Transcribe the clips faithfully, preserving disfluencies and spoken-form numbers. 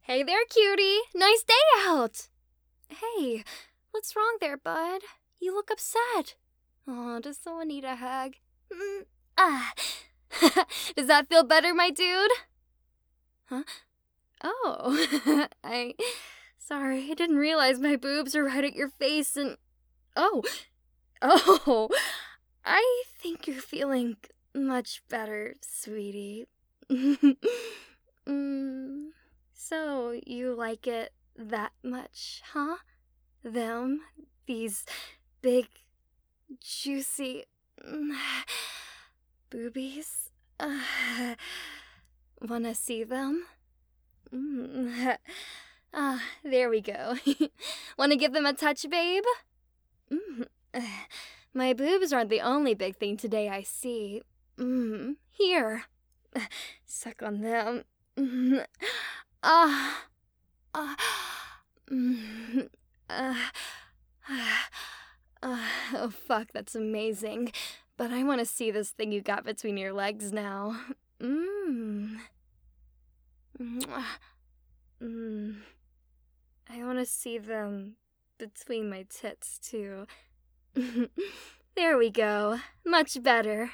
Hey there, cutie. Nice day out. Hey, what's wrong there, bud? You look upset. Oh, does someone need a hug? Mm, ah. Does that feel better, my dude? Huh? Oh, I... Sorry, I didn't realize my boobs are right at your face and... Oh, oh, I think you're feeling much better, sweetie. mm, so, you like it that much, huh? Them, these big, juicy boobies. Uh, wanna see them? Mm. Ah, there we go. Wanna give them a touch, babe? Mm. My boobs aren't the only big thing today I see. Mm. Here. Suck on them. Mm. Ah. Ah. Mm. Uh. Uh, oh, fuck, that's amazing. But I want to see this thing you got between your legs now. Mmm. Mmm. I want to see them between my tits, too. There we go. Much better.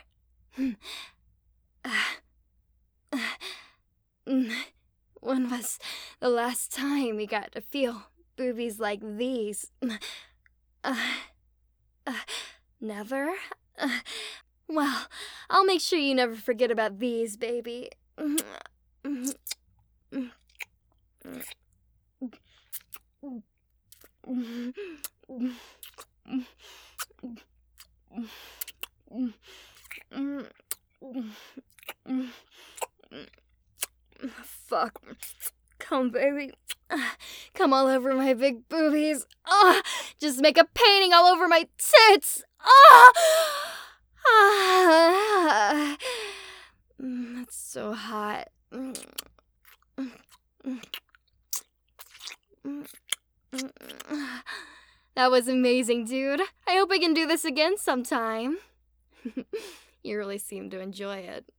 When was the last time you got to feel boobies like these? Uh, uh, never? Uh, well, I'll make sure you never forget about these, baby. Fuck. Come, baby. Come all over my big boobies. Ah, just make a painting all over my tits. Ah, ah. That's so hot. That was amazing, dude. I hope I can do this again sometime. You really seem to enjoy it.